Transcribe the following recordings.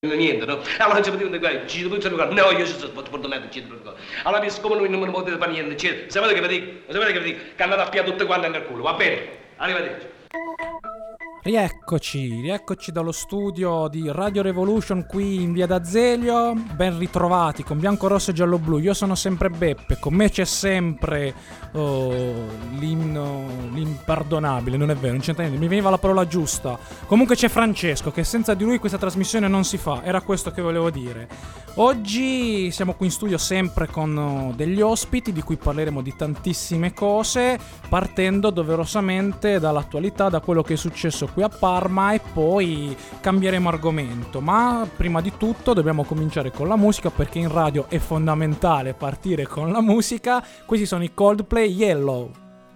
niente, no? Allora ci potevano dire, ci potevano dire, no, io ci sono portato, ci potevano dire. Allora, siccome non potete fare niente, sapete che vi dico? Sapete che vi dico? Che andate a piare tutte quante nel culo, va bene? Arrivederci. Rieccoci dallo studio di Radio Revolution qui in via D'Azeglio, ben ritrovati con bianco, rosso e giallo blu. Io sono sempre Beppe, con me c'è sempre l'imperdonabile, non è vero, non c'entra niente, mi veniva la parola giusta. Comunque c'è Francesco, che senza di lui questa trasmissione non si fa, era questo che volevo dire. Oggi siamo qui in studio sempre con degli ospiti di cui parleremo di tantissime cose, partendo doverosamente dall'attualità, da quello che è successo qui a Parma, e poi cambieremo argomento. Ma prima di tutto dobbiamo cominciare con la musica, perché in radio è fondamentale partire con la musica. Questi sono i Coldplay, Yellow.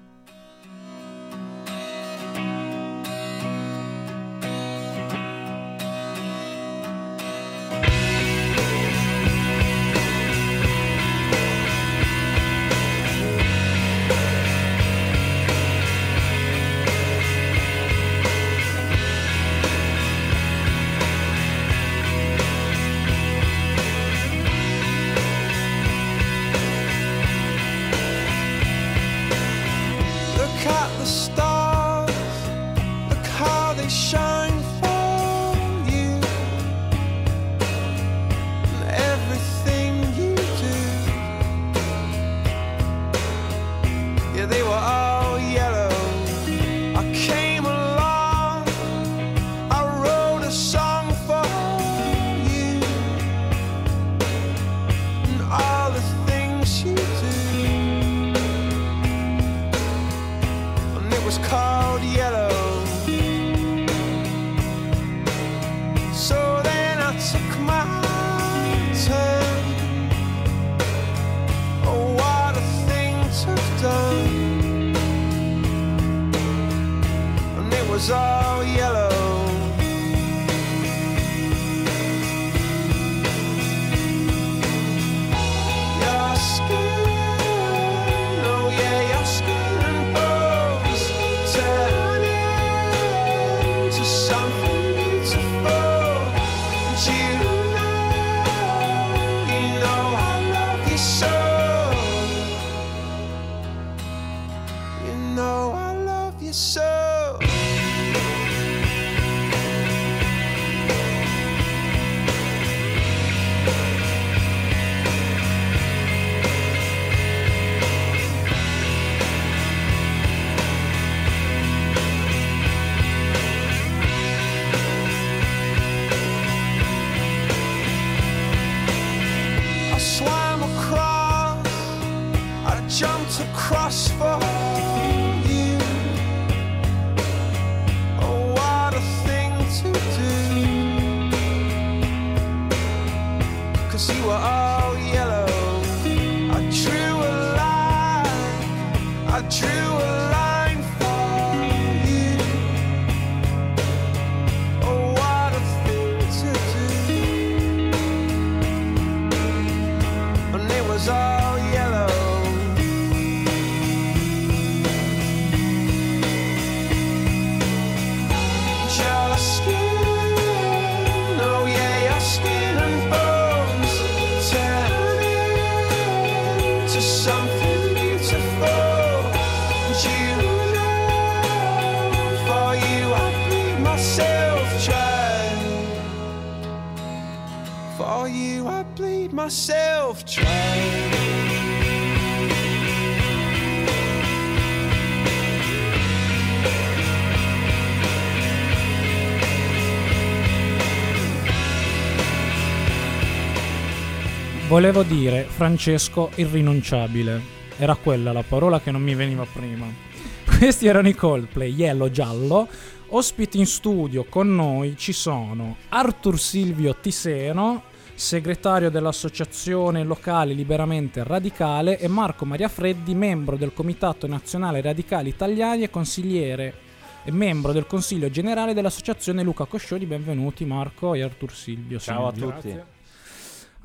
Volevo dire, Francesco, irrinunciabile. Era quella la parola che non mi veniva prima. Questi erano i Coldplay, Yellow, giallo. Ospiti in studio con noi ci sono Artur Silvio Tiseno, segretario dell'Associazione Locale Liberamente Radicale, e Marco Maria Freddi, membro del Comitato Nazionale Radicali Italiani e consigliere e membro del Consiglio Generale dell'Associazione Luca Coscioni. Benvenuti Marco e Artur Silvio. Ciao a tutti. Grazie.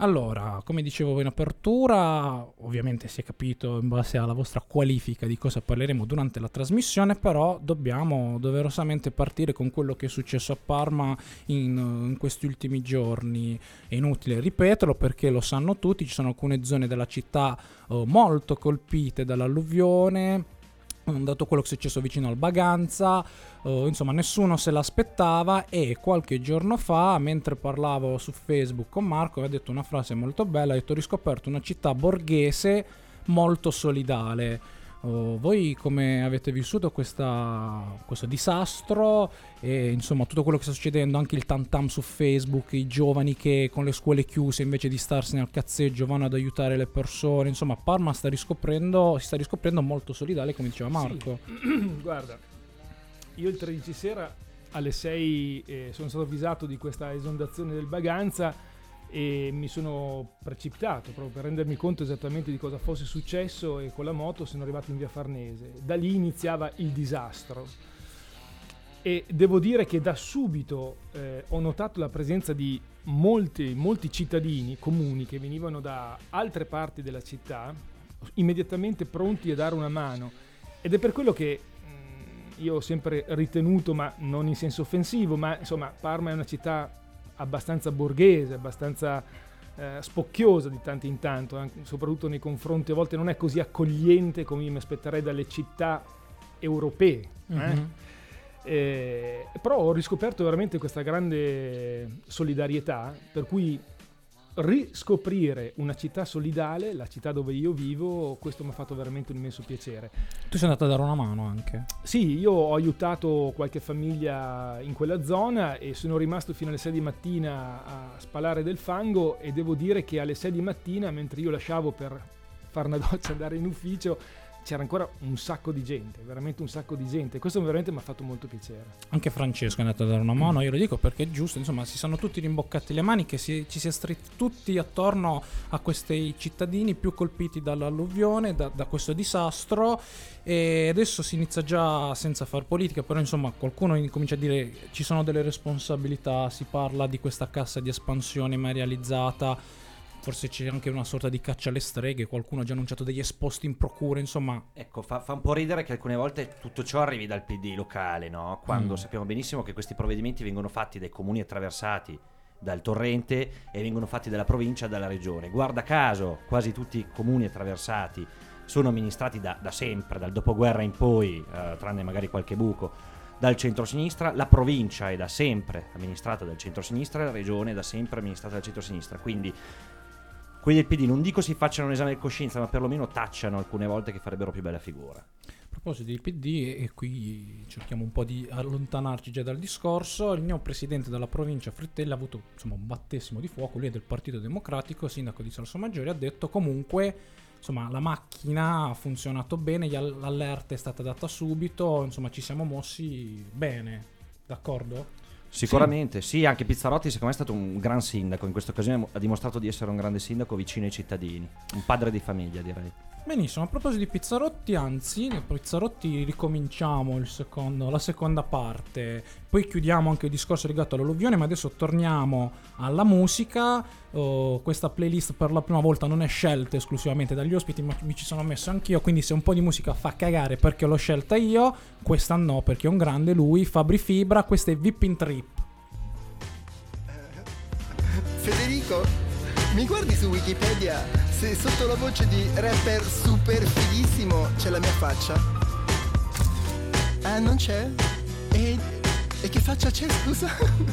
Allora, come dicevo in apertura, ovviamente si è capito in base alla vostra qualifica di cosa parleremo durante la trasmissione, però dobbiamo doverosamente partire con quello che è successo a Parma in questi ultimi giorni. È inutile ripeterlo perché lo sanno tutti, ci sono alcune zone della città molto colpite dall'alluvione, dato quello che è successo vicino al Baganza, insomma nessuno se l'aspettava, e qualche giorno fa, mentre parlavo su Facebook con Marco, aveva detto una frase molto bella, ha detto: ho riscoperto una città borghese molto solidale. Voi come avete vissuto questo disastro e insomma tutto quello che sta succedendo, anche il tam tam su Facebook, i giovani che con le scuole chiuse invece di starsene al cazzeggio vanno ad aiutare le persone, insomma Parma si sta riscoprendo molto solidale, come diceva Marco. Sì. Guarda, io il 13 sera alle 6 sono stato avvisato di questa esondazione del Baganza e mi sono precipitato proprio per rendermi conto esattamente di cosa fosse successo, e con la moto sono arrivato in via Farnese. Da lì iniziava il disastro e devo dire che da subito ho notato la presenza di molti cittadini comuni che venivano da altre parti della città, immediatamente pronti a dare una mano, ed è per quello che io ho sempre ritenuto, ma non in senso offensivo, ma insomma Parma è una città abbastanza borghese, abbastanza spocchiosa di tanto in tanto, soprattutto nei confronti, a volte non è così accogliente come io mi aspetterei dalle città europee. Però ho riscoperto veramente questa grande solidarietà, per cui riscoprire una città solidale, la città dove io vivo, questo mi ha fatto veramente un immenso piacere. Tu sei andato a dare una mano anche? Sì, io ho aiutato qualche famiglia in quella zona e sono rimasto fino alle 6 di mattina a spalare del fango, e devo dire che alle 6 di mattina, mentre io lasciavo per fare una doccia e andare in ufficio, c'era ancora un sacco di gente, veramente un sacco di gente. Questo veramente mi ha fatto molto piacere. Anche Francesco è andato a dare una mano, io lo dico perché è giusto, insomma si sono tutti rimboccati le maniche, ci si è stretti tutti attorno a questi cittadini più colpiti dall'alluvione, da questo disastro, e adesso si inizia già, senza far politica, però insomma qualcuno comincia a dire ci sono delle responsabilità, si parla di questa cassa di espansione mai realizzata. Forse c'è anche una sorta di caccia alle streghe, qualcuno ha già annunciato degli esposti in procura, insomma. Ecco, fa un po' ridere che alcune volte tutto ciò arrivi dal PD locale, no? Quando sappiamo benissimo che questi provvedimenti vengono fatti dai comuni attraversati dal torrente e vengono fatti dalla provincia e dalla regione. Guarda caso, quasi tutti i comuni attraversati sono amministrati da sempre, dal dopoguerra in poi, tranne magari qualche buco, dal centro-sinistra. La provincia è da sempre amministrata dal centro-sinistra e la regione è da sempre amministrata dal centro-sinistra, quindi quelli del PD non dico si facciano un esame di coscienza, ma perlomeno tacciano alcune volte che farebbero più bella figura. A proposito di PD, e qui cerchiamo un po' di allontanarci già dal discorso, il mio presidente della provincia Frittella ha avuto insomma un battesimo di fuoco, lui è del Partito Democratico, sindaco di Salsomaggiore, ha detto comunque insomma la macchina ha funzionato bene, l'allerta è stata data subito, insomma ci siamo mossi bene, d'accordo? Sicuramente sì, anche Pizzarotti secondo me è stato un gran sindaco, in questa occasione ha dimostrato di essere un grande sindaco vicino ai cittadini, un padre di famiglia direi. Benissimo, a proposito di Pizzarotti, anzi, nei Pizzarotti ricominciamo la seconda parte, poi chiudiamo anche il discorso legato all'alluvione, ma adesso torniamo alla musica. Questa playlist per la prima volta non è scelta esclusivamente dagli ospiti, ma mi ci sono messo anch'io, quindi se un po' di musica fa cagare perché l'ho scelta io, questa no, perché è un grande lui, Fabri Fibra, questa è Vipping Trip. Federico, mi guardi su Wikipedia se sotto la voce di rapper super fighissimo c'è la mia faccia? Ah, non c'è? E che faccia c'è, scusa?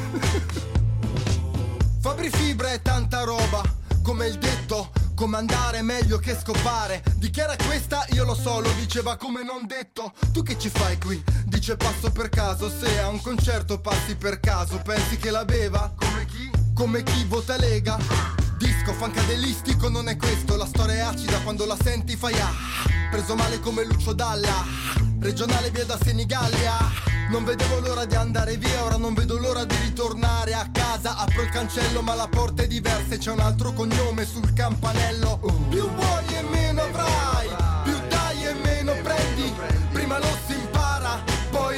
Fabri Fibra è tanta roba, come il detto, comandare è meglio che scopare. Dichiara questa, io lo so, lo diceva come non detto. Tu che ci fai qui? Dice passo per caso, se a un concerto passi per caso, pensi che la beva? Come chi? Come chi vota Lega? Disco funkadelistico non è questo, la storia è acida quando la senti fai ah. Preso male come Lucio Dalla, regionale via da Senigallia. Non vedevo l'ora di andare via, ora non vedo l'ora di ritornare a casa. Apro il cancello ma la porta è diversa e c'è un altro cognome sul campanello. Più vuoi e meno avrai, più dai e meno prendi. Prima lo si impara, poi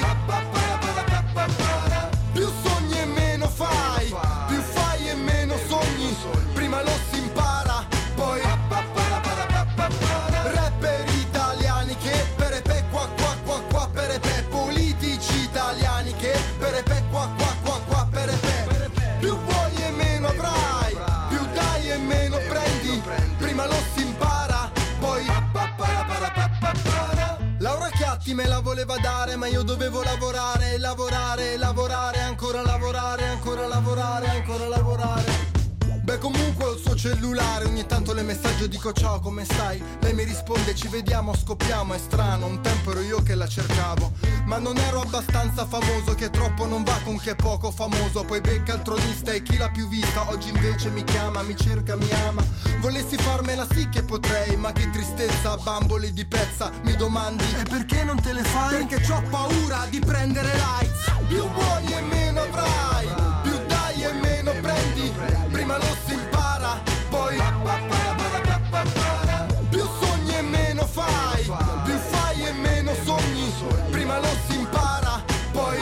più sogni e meno fai, più fai e meno sogni. Prima lo si impara, infatti me la voleva dare, ma io dovevo lavorare, lavorare, lavorare, ancora lavorare, ancora lavorare, ancora lavorare. Beh, comunque ho il suo cellulare, ogni tanto le messaggio e dico ciao, come stai? Lei mi risponde ci vediamo, scoppiamo, è strano, un tempo ero io che la cercavo, ma non ero abbastanza famoso, che troppo non va con che poco famoso, poi becca il tronista e chi l'ha più vista, oggi invece mi chiama, mi cerca, mi ama, volessi farmela sì che potrei, ma che tristezza, bamboli di pezza, mi domandi e perché non te le fai? Perché c'ho paura di prendere likes, più vuoi e meno avrai, più dai e meno prendi, prima lo si impara, poi più sogni e meno fai, più fai e meno sogni, prima lo si impara, poi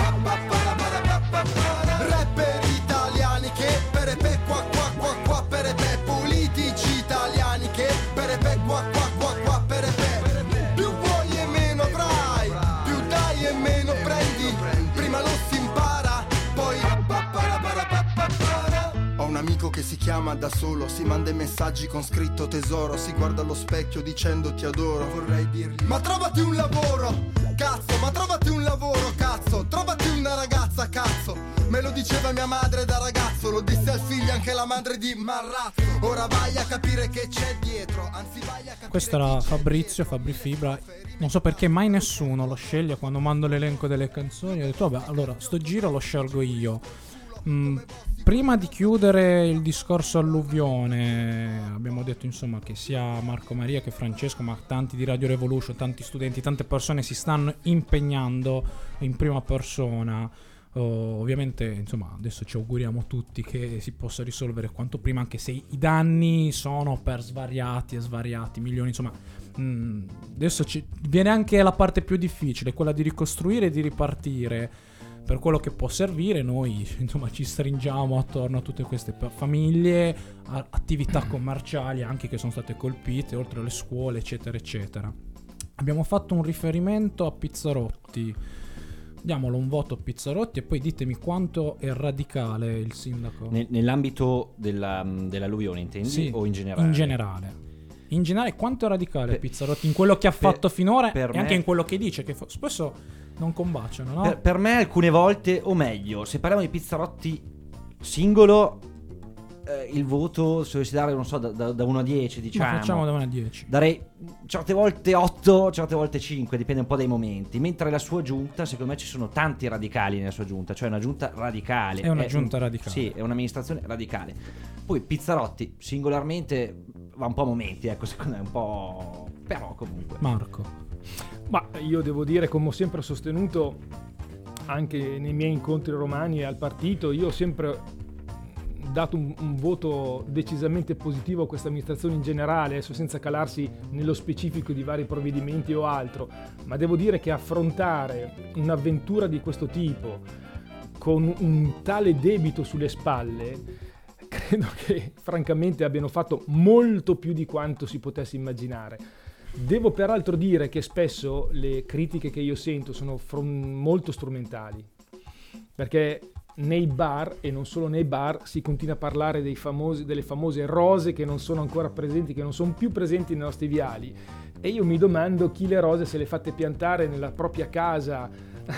rapper italiani che perepe qua qua qua qua perepe, politici italiani che perepe qua qua qua qua perepe, più vuoi e meno avrai, più dai e meno prendi, prima lo si impara, poi ho un amico che si chiama da solo, si manda i messaggi con scritto tesoro, si guarda allo specchio dicendo ti adoro, vorrei dirgli ma trovati un lavoro, cazzo, ma trovati un lavoro, cazzo, trovati una ragazza, cazzo, me lo diceva mia madre da ragazzo, lo disse al figlio anche la madre di Marrazzo, ora vai a capire che c'è dietro, anzi vai a capire. Questo era Fabrizio, Fabri Fibra. Non so perché mai nessuno lo sceglie quando mando l'elenco delle canzoni. Ho detto vabbè, allora sto giro lo scelgo io. Prima di chiudere il discorso alluvione, abbiamo detto insomma che sia Marco Maria che Francesco, ma tanti di Radio Revolution, tanti studenti, tante persone si stanno impegnando in prima persona. Ovviamente insomma adesso ci auguriamo tutti che si possa risolvere quanto prima, anche se i danni sono per svariati milioni, insomma adesso viene anche la parte più difficile, quella di ricostruire e di ripartire. Per quello che può servire, noi insomma ci stringiamo attorno a tutte queste famiglie, attività commerciali anche che sono state colpite, oltre alle scuole eccetera eccetera. Abbiamo fatto un riferimento a Pizzarotti, diamolo un voto a Pizzarotti e poi ditemi quanto è radicale il sindaco. Nell'ambito dell'alluvione intendi? Sì, o in generale? In generale quanto è radicale Pizzarotti in quello che ha fatto finora e anche in quello che dice, che spesso non combaciano, no? Per me alcune volte, o meglio, se parliamo di Pizzarotti singolo, il voto se dovessi dare, non so, da 1 a 10, diciamo. Ma facciamo da 1 a 10. Darei certe volte 8, certe volte 5, dipende un po' dai momenti. Mentre la sua giunta, secondo me ci sono tanti radicali nella sua giunta, cioè una giunta radicale. È una giunta radicale. Sì, è un'amministrazione radicale. Poi Pizzarotti singolarmente va un po' a momenti, ecco, secondo me un po', però comunque. Marco. Ma io devo dire, come ho sempre sostenuto anche nei miei incontri romani e al partito, io ho sempre dato un voto decisamente positivo a questa amministrazione in generale, adesso senza calarsi nello specifico di vari provvedimenti o altro, ma devo dire che affrontare un'avventura di questo tipo con un tale debito sulle spalle, credo che francamente abbiano fatto molto più di quanto si potesse immaginare. Devo peraltro dire che spesso le critiche che io sento sono molto strumentali, perché nei bar, e non solo nei bar, si continua a parlare delle famose rose che non sono ancora presenti, che non sono più presenti nei nostri viali, e io mi domando chi le rose se le fate piantare nella propria casa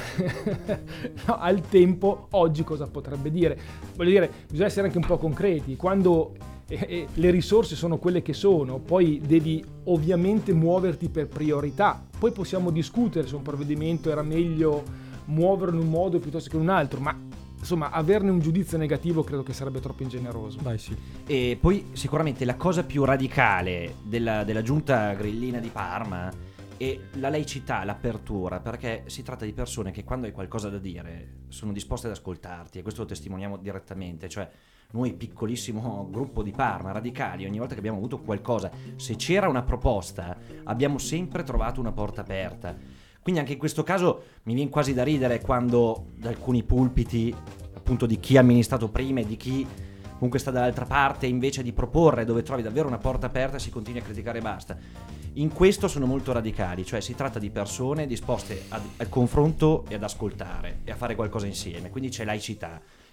no, al tempo, oggi cosa potrebbe dire? Voglio dire, bisogna essere anche un po' concreti. Quando le risorse sono quelle che sono, poi devi ovviamente muoverti per priorità. Poi possiamo discutere se un provvedimento era meglio muoverlo in un modo piuttosto che in un altro, ma insomma averne un giudizio negativo credo che sarebbe troppo ingeneroso. Vai, sì. E poi sicuramente la cosa più radicale della giunta grillina di Parma è la laicità, l'apertura, perché si tratta di persone che quando hai qualcosa da dire sono disposte ad ascoltarti, e questo lo testimoniamo direttamente. Cioè noi, piccolissimo gruppo di Parma, radicali, ogni volta che abbiamo avuto qualcosa, se c'era una proposta, abbiamo sempre trovato una porta aperta. Quindi anche in questo caso mi viene quasi da ridere quando da alcuni pulpiti, appunto di chi ha amministrato prima e di chi comunque sta dall'altra parte, invece di proporre dove trovi davvero una porta aperta, si continua a criticare e basta. In questo sono molto radicali, cioè si tratta di persone disposte al confronto e ad ascoltare e a fare qualcosa insieme, quindi c'è laicità.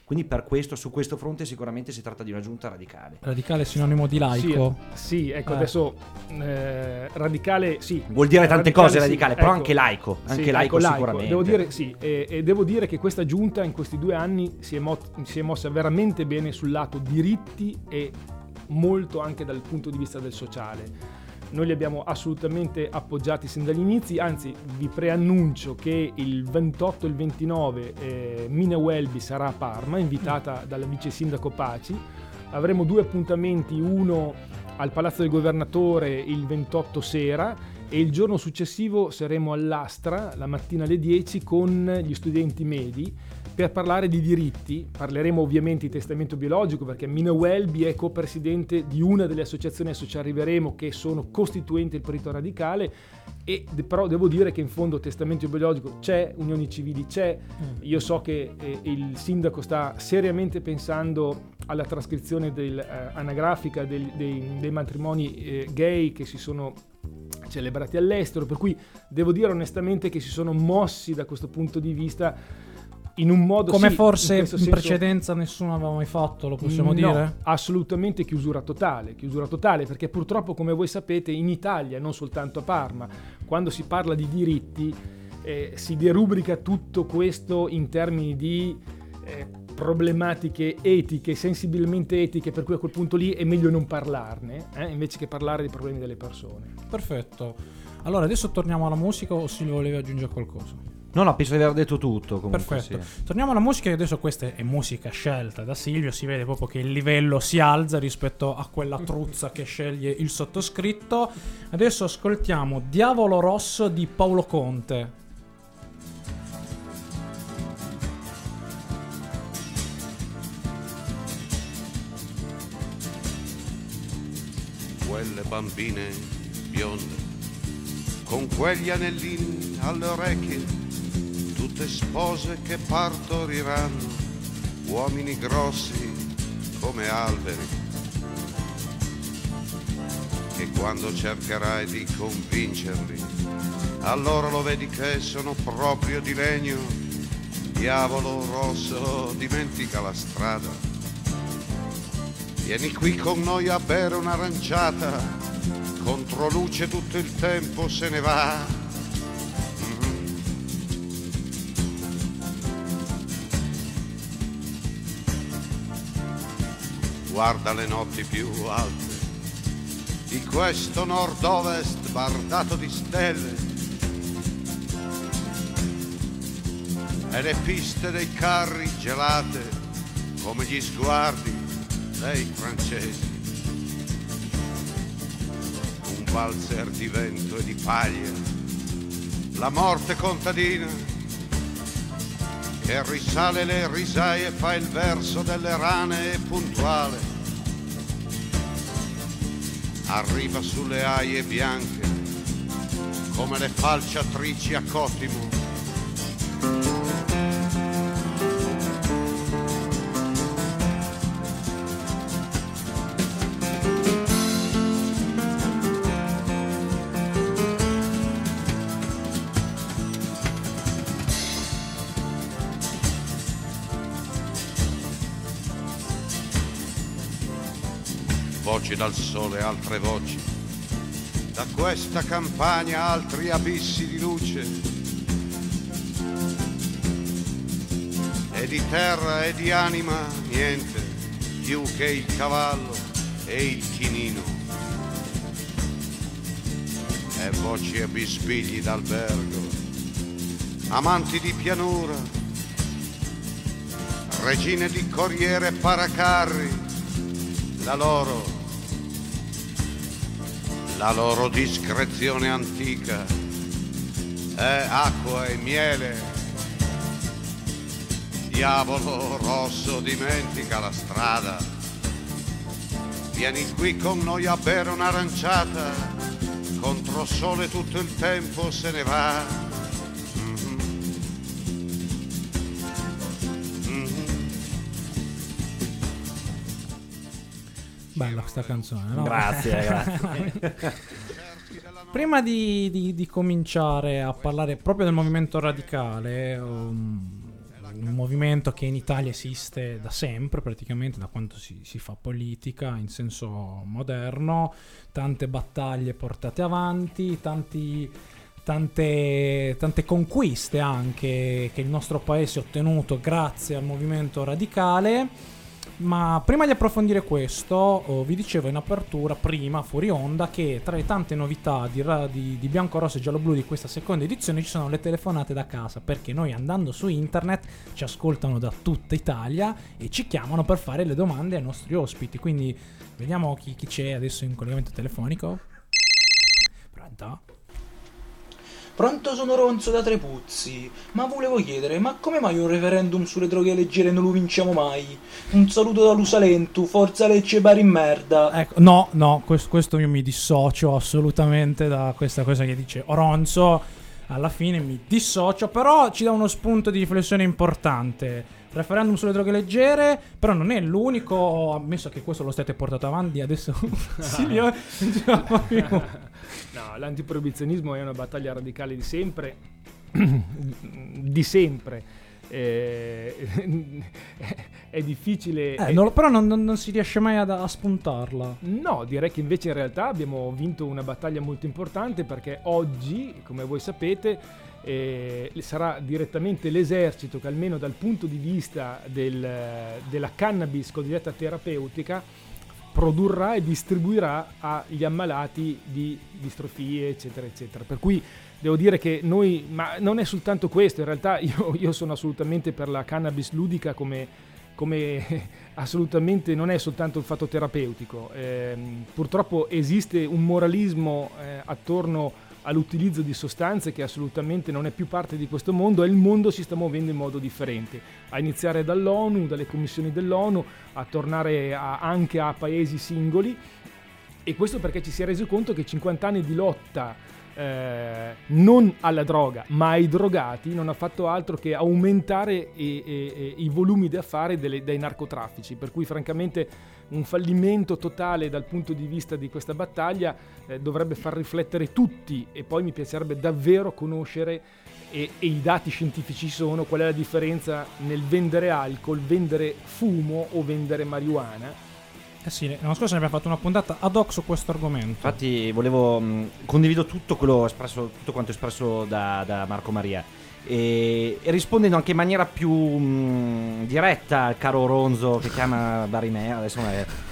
Quindi per questo, su questo fronte sicuramente si tratta di una giunta radicale. Radicale è sinonimo di laico. Sì, ecco, adesso radicale sì. Vuol dire tante radicale, cose radicale, però ecco. anche laico, Sì, anche laico ecco, sicuramente. Devo dire sì, e devo dire che questa giunta in questi 2 anni si è mossa veramente bene sul lato diritti e molto anche dal punto di vista del sociale. Noi li abbiamo assolutamente appoggiati sin dagli inizi, anzi vi preannuncio che il 28 e il 29 Mina Welby sarà a Parma, invitata dal vice sindaco Paci. Avremo 2 appuntamenti, uno al Palazzo del Governatore il 28 sera e il giorno successivo saremo all'Astra la mattina alle 10 con gli studenti medi per parlare di diritti. Parleremo ovviamente di testamento biologico perché Mina Welby è copresidente di una delle associazioni, adesso ci arriveremo, che sono costituenti del Partito Radicale, e però devo dire che in fondo testamento biologico c'è, unioni civili c'è. Io so che il sindaco sta seriamente pensando alla trascrizione anagrafica dei matrimoni gay che si sono celebrati all'estero, per cui devo dire onestamente che si sono mossi da questo punto di vista in un modo come sì, forse in senso, precedenza nessuno aveva mai fatto, lo possiamo dire? No, assolutamente chiusura totale, perché purtroppo, come voi sapete, in Italia, non soltanto a Parma, quando si parla di diritti si derubrica tutto questo in termini di problematiche etiche, sensibilmente etiche, per cui a quel punto lì è meglio non parlarne, invece che parlare dei problemi delle persone. Perfetto. Allora adesso torniamo alla musica, o Silvio volevi aggiungere qualcosa? No, penso di aver detto tutto comunque. Perfetto. Sì. Torniamo alla musica, e adesso questa è musica scelta da Silvio, si vede proprio che il livello si alza rispetto a quella truzza che sceglie il sottoscritto. Adesso ascoltiamo Diavolo Rosso di Paolo Conte. Quelle bambine bionde con quegli anellini alle orecchie, tutte spose che partoriranno uomini grossi come alberi, e quando cercherai di convincerli, allora lo vedi che sono proprio di legno. Diavolo rosso, dimentica la strada, vieni qui con noi a bere un'aranciata, contro luce tutto il tempo se ne va. Guarda le notti più alte di questo nord-ovest bardato di stelle e le piste dei carri gelate come gli sguardi dei francesi. Un valzer di vento e di paglia, la morte contadina che risale le risaie e fa il verso delle rane e puntuale. Arriva sulle aie bianche come le falciatrici a Cotimo. Voci dal sole, altre voci, da questa campagna altri abissi di luce, e di terra e di anima niente, più che il cavallo e il chinino, e voci e bisbigli d'albergo, amanti di pianura, regine di corriere e paracarri, la loro discrezione antica è acqua e miele. Diavolo rosso, dimentica la strada, vieni qui con noi a bere un'aranciata, contro sole tutto il tempo se ne va. Bella questa canzone, no? Grazie. Prima di cominciare a parlare proprio del movimento radicale, un movimento che in Italia esiste da sempre, praticamente da quando si fa politica in senso moderno, tante battaglie portate avanti, tante conquiste anche che il nostro paese ha ottenuto grazie al movimento radicale. Ma prima di approfondire questo, vi dicevo in apertura, prima, fuori onda, che tra le tante novità di Bianco Rosso e Giallo Blu di questa seconda edizione ci sono le telefonate da casa, perché noi andando su internet ci ascoltano da tutta Italia e ci chiamano per fare le domande ai nostri ospiti. Quindi vediamo chi c'è adesso in collegamento telefonico. Pronto? Pronto, sono Ronzo da Trepuzzi, ma volevo chiedere, ma come mai un referendum sulle droghe leggere non lo vinciamo mai? Un saluto da Lusalentu, forza Lecce Bari in merda. Ecco, no, questo io mi dissocio assolutamente da questa cosa che dice Ronzo, alla fine mi dissocio, però ci dà uno spunto di riflessione importante. Referendum sulle droghe leggere, però non è l'unico, ammesso che questo lo state portato avanti adesso. No, l'antiproibizionismo è una battaglia radicale di sempre, di sempre. È difficile. Però non si riesce mai a spuntarla. No, direi che invece in realtà abbiamo vinto una battaglia molto importante, perché oggi, come voi sapete, sarà direttamente l'esercito che, almeno dal punto di vista della cannabis cosiddetta terapeutica, produrrà e distribuirà agli ammalati di distrofie, eccetera eccetera. Per cui devo dire che noi, ma non è soltanto questo, in realtà io sono assolutamente per la cannabis ludica come assolutamente non è soltanto un fatto terapeutico. Purtroppo esiste un moralismo attorno all'utilizzo di sostanze che assolutamente non è più parte di questo mondo, e il mondo si sta muovendo in modo differente, a iniziare dall'ONU, dalle commissioni dell'ONU, a tornare anche a paesi singoli, e questo perché ci si è reso conto che 50 anni di lotta non alla droga ma ai drogati non ha fatto altro che aumentare i volumi di affari dei narcotraffici, per cui francamente un fallimento totale dal punto di vista di questa battaglia dovrebbe far riflettere tutti, e poi mi piacerebbe davvero conoscere, e i dati scientifici sono, qual è la differenza nel vendere alcol, vendere fumo o vendere marijuana. Sì, l'anno scorso ne abbiamo fatto una puntata ad hoc su questo argomento. Infatti condivido tutto quanto espresso da Marco Maria, e rispondendo anche in maniera più diretta al caro Ronzo che chiama Barimea adesso.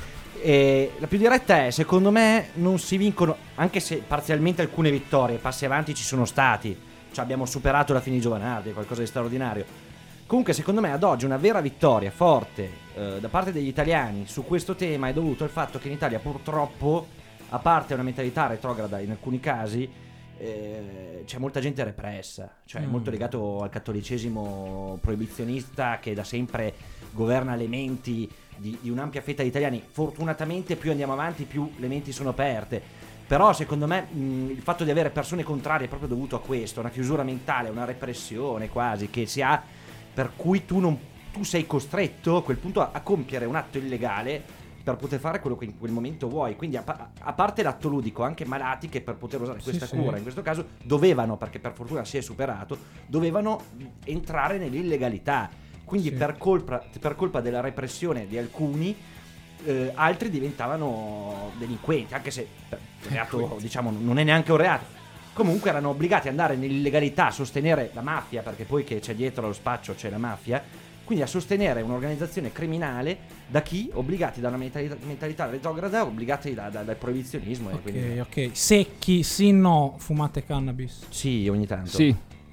La più diretta è, secondo me non si vincono, anche se parzialmente alcune vittorie, passi avanti ci sono stati, cioè abbiamo superato la fine di Giovanardi, qualcosa di straordinario. Comunque secondo me ad oggi una vera vittoria forte da parte degli italiani su questo tema è dovuto al fatto che in Italia purtroppo, a parte una mentalità retrograda in alcuni casi, c'è molta gente repressa, cioè è molto legato al cattolicesimo proibizionista che da sempre governa le menti di un'ampia fetta di italiani. Fortunatamente più andiamo avanti più le menti sono aperte, però secondo me il fatto di avere persone contrarie è proprio dovuto a questo, una chiusura mentale, una repressione quasi che si ha, per cui tu sei costretto a quel punto a compiere un atto illegale per poter fare quello che in quel momento vuoi. Quindi a parte l'atto ludico, anche malati che per poter usare questa cura in questo caso dovevano, perché per fortuna si è superato, dovevano entrare nell'illegalità. Quindi per colpa della repressione di alcuni, altri diventavano delinquenti, anche se il reato diciamo non è neanche un reato. Comunque erano obbligati ad andare nell'illegalità, a sostenere la mafia, perché poi che c'è dietro allo spaccio c'è la mafia, quindi a sostenere un'organizzazione criminale da chi? Obbligati da una mentalità retrograda, obbligati dal proibizionismo. Ok. Secchi, sì, no, fumate cannabis? Sì, ogni tanto. Sì.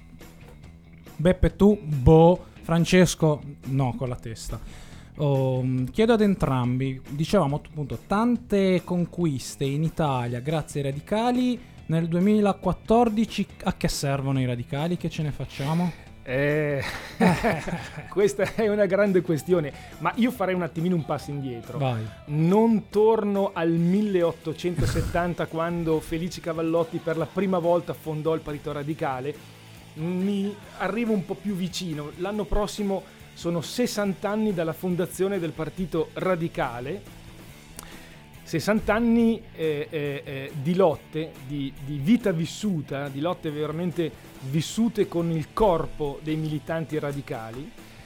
Beppe, tu? Boh. Francesco? No, con la testa. Chiedo ad entrambi, dicevamo appunto tante conquiste in Italia grazie ai radicali. Nel 2014 a che servono i radicali? Che ce ne facciamo? Questa è una grande questione, ma io farei un attimino un passo indietro. Vai. Non torno al 1870 quando Felice Cavallotti per la prima volta fondò il Partito Radicale, mi arrivo un po' più vicino. L'anno prossimo sono 60 anni dalla fondazione del Partito Radicale, 60 anni di lotte, di vita vissuta, di lotte veramente vissute con il corpo dei militanti radicali,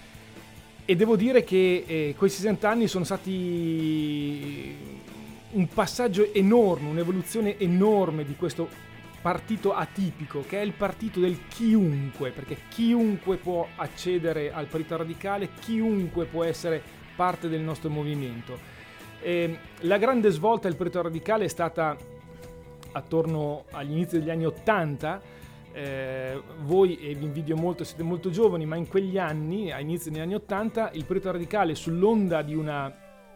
E devo dire che questi 60 anni sono stati un passaggio enorme, un'evoluzione enorme di questo partito atipico, che è il partito del chiunque, perché chiunque può accedere al Partito Radicale, chiunque può essere parte del nostro movimento. La grande svolta del Partito Radicale è stata attorno agli inizi degli anni 80. Voi, e vi invidio molto, siete molto giovani, ma in quegli anni, a inizi degli anni 80, il Partito Radicale, sull'onda di una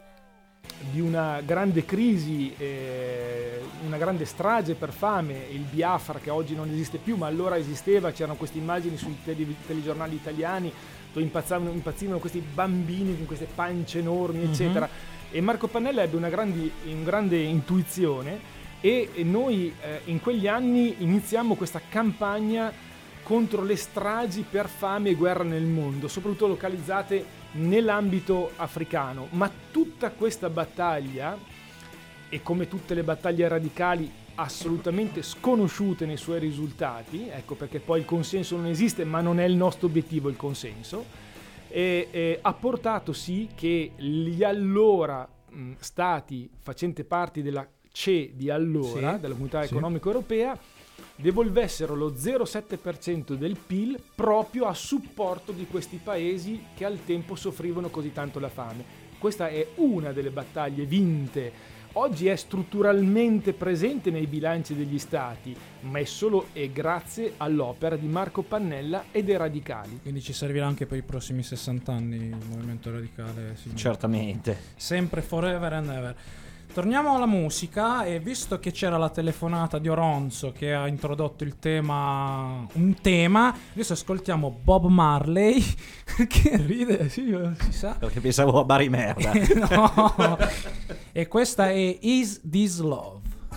grande crisi, una grande strage per fame, il Biafra, che oggi non esiste più ma allora esisteva, c'erano queste immagini sui telegiornali italiani dove impazzivano questi bambini con queste pance enormi, eccetera, e Marco Pannella ebbe una grande intuizione, e noi in quegli anni iniziamo questa campagna contro le stragi per fame e guerra nel mondo, soprattutto localizzate nell'ambito africano. Ma tutta questa battaglia, e come tutte le battaglie radicali assolutamente sconosciute nei suoi risultati, ecco perché poi il consenso non esiste, ma non è il nostro obiettivo il consenso, ha portato sì che gli allora stati facenti parte della CE di allora, della Comunità Economica Europea, devolvessero lo 0,7% del PIL proprio a supporto di questi paesi che al tempo soffrivano così tanto la fame. Questa è una delle battaglie vinte. Oggi è strutturalmente presente nei bilanci degli stati, ma è solo e grazie all'opera di Marco Pannella e dei radicali. Quindi ci servirà anche per i prossimi 60 anni il movimento radicale. Certamente. Sempre forever and ever. Torniamo alla musica, e visto che c'era la telefonata di Oronzo che ha introdotto un tema, adesso ascoltiamo Bob Marley. Che ride, sì, si sa. Perché pensavo a Barry Merda. No. E questa è Is This Love?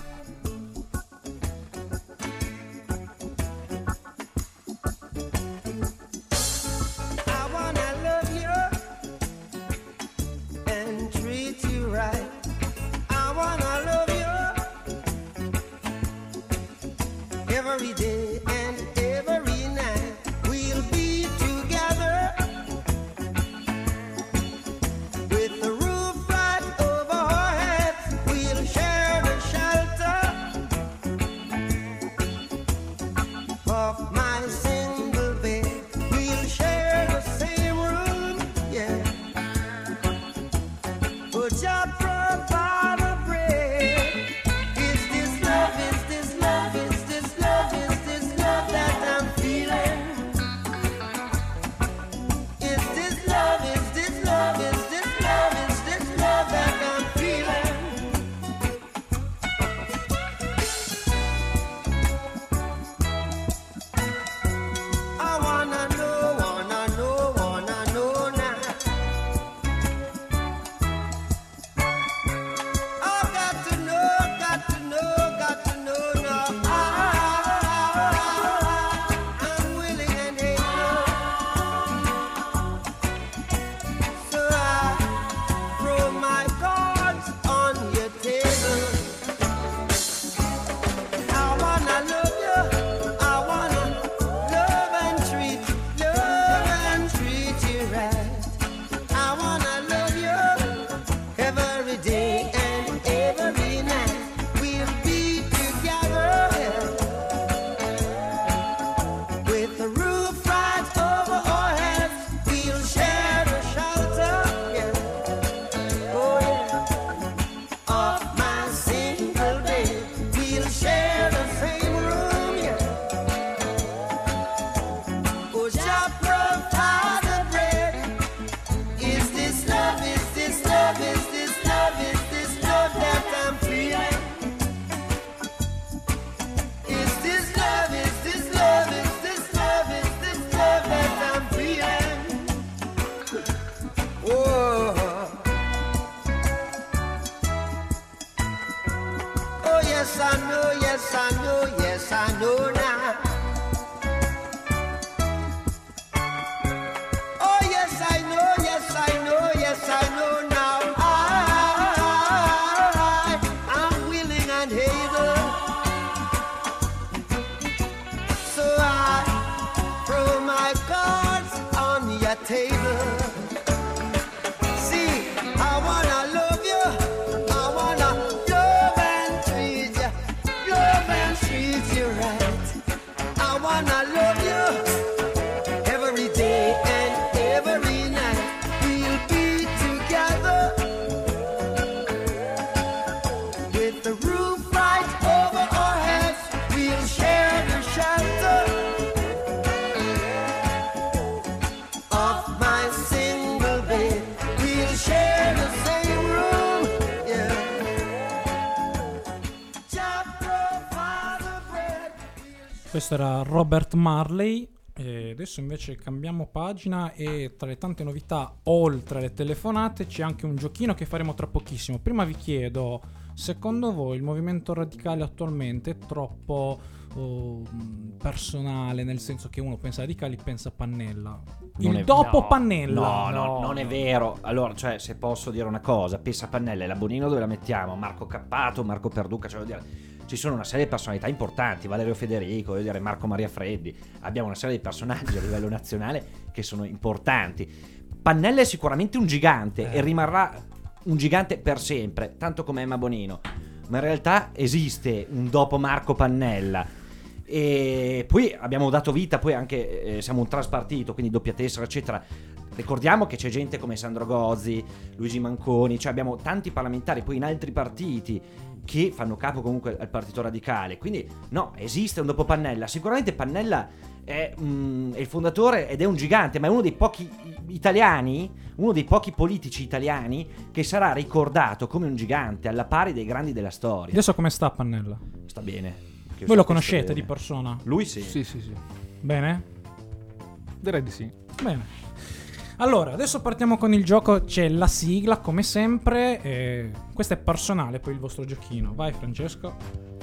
I wanna love you and treat you right. I wanna love you every day and every night. We'll be together with the roof right over our heads. We'll share the shelter of my single bed. We'll share the same room, yeah. But just provide a bread. Is this love? Is this love? Is this love? Is this love that I'm feeling? Is this love? Is this love? Is this love? Is this love that I'm feeling? I wanna know now. I got to know now. I'm willing and able, so I throw my cards on your table. I wanna love you. I wanna love and treat you right. I wanna love you every day and every night. We'll be together with the roof right over our heads. We'll share the shelter, yeah. Oh yeah, of my single bed. We'll share the same room, yeah. Oh, just provide the bread. Is this love? Is this love? Is this love? Is this love that I'm feeling? Is this love? Is this love? Is this love? Is this love that I'm feeling? Oh, oh yes I know, yes I know, yes I know now. Oh yes I know, yes I know, yes I know now. I'm willing and able, so I throw my cards on your table. Questo era Robert Marley. E adesso invece cambiamo pagina e tra le tante novità, oltre alle telefonate, c'è anche un giochino che faremo tra pochissimo. Prima vi chiedo, secondo voi il movimento radicale attualmente è troppo personale, nel senso che uno pensa radicali, pensa Pannella? Non Il è- dopo no, Pannella? No, non è vero. Allora, cioè, se posso dire una cosa, pensa Pannella e la Bonino dove la mettiamo? Marco Cappato, Marco Perduca, cioè, voglio dire, ci sono una serie di personalità importanti, Valerio Federico, voglio dire, Marco Maria Freddi, abbiamo una serie di personaggi a livello nazionale che sono importanti. Pannella è sicuramente un gigante e rimarrà un gigante per sempre, tanto come Emma Bonino, ma in realtà esiste un dopo Marco Pannella. E poi abbiamo dato vita, poi anche siamo un transpartito, quindi doppia tessera eccetera. Ricordiamo che c'è gente come Sandro Gozzi, Luigi Manconi, cioè abbiamo tanti parlamentari poi in altri partiti che fanno capo comunque al Partito Radicale, quindi no, esiste un dopo Pannella. Sicuramente Pannella è il fondatore ed è un gigante, ma è uno dei pochi italiani, uno dei pochi politici italiani che sarà ricordato come un gigante alla pari dei grandi della storia. Adesso come sta Pannella? Sta bene. Che Voi lo sta conoscete bene. di persona? Lui sì. Sì. Bene? Direi di sì. Bene. Allora, adesso partiamo con il gioco, c'è la sigla come sempre, e questo è personale, poi il vostro giochino. Vai Francesco.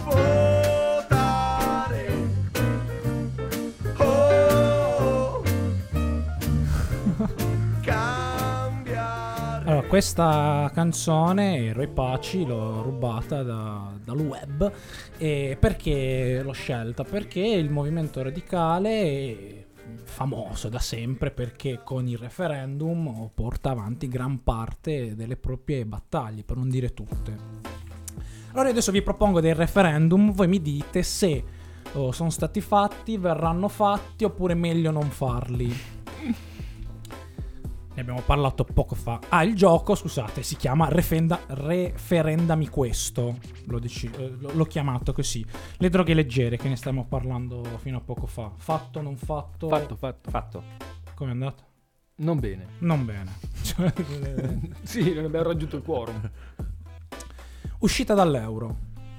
Allora, questa canzone, Roy Paci, l'ho rubata dal web. E perché l'ho scelta? Perché il movimento radicale è famoso da sempre, perché con il referendum porta avanti gran parte delle proprie battaglie, per non dire tutte. Allora io adesso vi propongo dei referendum, voi mi dite se sono stati fatti, verranno fatti oppure meglio non farli. Ne abbiamo parlato poco fa. Il gioco, scusate, si chiama Referendami questo. L'ho chiamato così. Le droghe leggere, che ne stiamo parlando fino a poco fa. Fatto, non fatto? Fatto. Come è andato? Non bene. Non bene. Cioè, Sì, non abbiamo raggiunto il quorum. uscita dall'euro.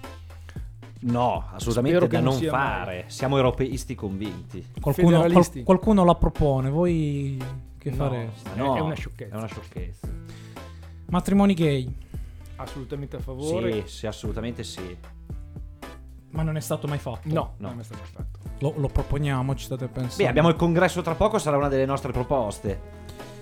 No, assolutamente Spero che da non non sia fare. Siamo europeisti convinti. Federalisti. Qualcuno la propone. Voi che fareste? Ma no, È una sciocchezza. È una sciocchezza. Matrimoni gay. Assolutamente a favore. Sì, assolutamente sì. Ma non è stato mai fatto. No, No. non è stato fatto. Lo proponiamo, ci state pensando. Beh, abbiamo il congresso tra poco, sarà una delle nostre proposte.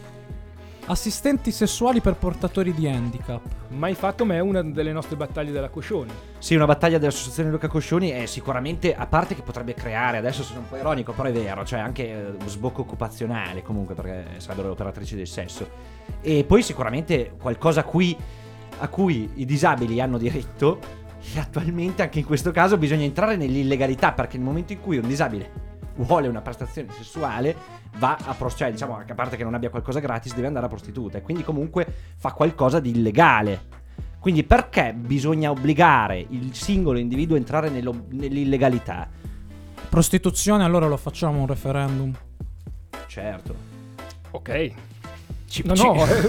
Assistenti sessuali per portatori di handicap. Mai fatto, ma è una delle nostre battaglie della Coscioni. Sì, una battaglia dell'associazione Luca Coscioni è sicuramente, a parte che potrebbe creare, adesso sono un po' ironico, però è vero, cioè anche sbocco occupazionale comunque, perché sarebbero le operatrici del sesso. E poi sicuramente qualcosa a cui i disabili hanno diritto, e attualmente anche in questo caso bisogna entrare nell'illegalità, perché nel momento in cui un disabile vuole una prestazione sessuale va a cioè diciamo, a parte che non abbia qualcosa gratis, deve andare a prostituta e quindi comunque fa qualcosa di illegale. Quindi perché bisogna obbligare il singolo individuo a entrare nell'illegalità? Prostituzione, allora lo facciamo un referendum. Certo. Ok. Ci- No, ci-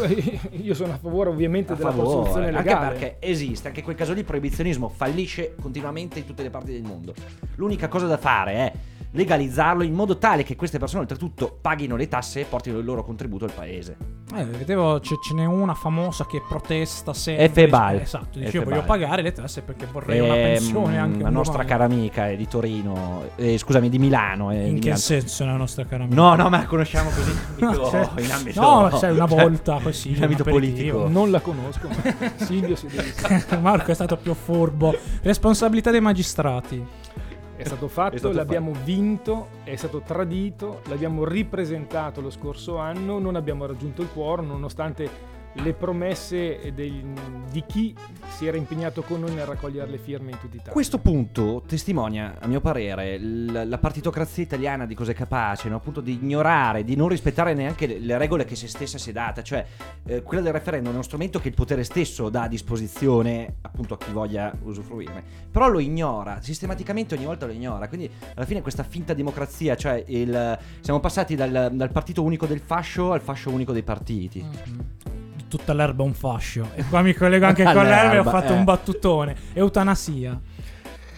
io sono a favore ovviamente A della favore, prostituzione anche legale. perché esiste, anche quel caso di proibizionismo fallisce continuamente in tutte le parti del mondo. L'unica cosa da fare è legalizzarlo in modo tale che queste persone oltretutto paghino le tasse e portino il loro contributo al paese. Vedevo ce n'è una famosa che protesta sempre. Febal. Esatto, dice io Febal. voglio pagare le tasse perché vorrei una pensione anche la un nostra domani. cara amica è di Torino, scusami, di Milano. In di che Milano. senso la nostra cara amica? No, ma la conosciamo così in ambito, Cioè, in ambito no, sai, una volta così, in ambito un aperitivo. politico. Non la conosco, ma Silvio si deve... Marco è stato più furbo. Responsabilità dei magistrati. È stato fatto, È stato l'abbiamo vinto, è stato tradito, l'abbiamo ripresentato lo scorso anno, non abbiamo raggiunto il quorum nonostante le promesse di chi si era impegnato con noi nel raccogliere le firme in tutta Italia. Questo punto testimonia, a mio parere, la partitocrazia italiana di cos'è capace, no? Appunto di ignorare, di non rispettare neanche le regole che se stessa si è data, cioè quella del referendum è uno strumento che il potere stesso dà a disposizione appunto a chi voglia usufruirne, però lo ignora, sistematicamente ogni volta lo ignora, quindi alla fine questa finta democrazia, cioè siamo passati dal partito unico del fascio al fascio unico dei partiti. Tutta l'erba è un fascio. E qua mi collego anche con l'erba e ho fatto un battutone. Eutanasia.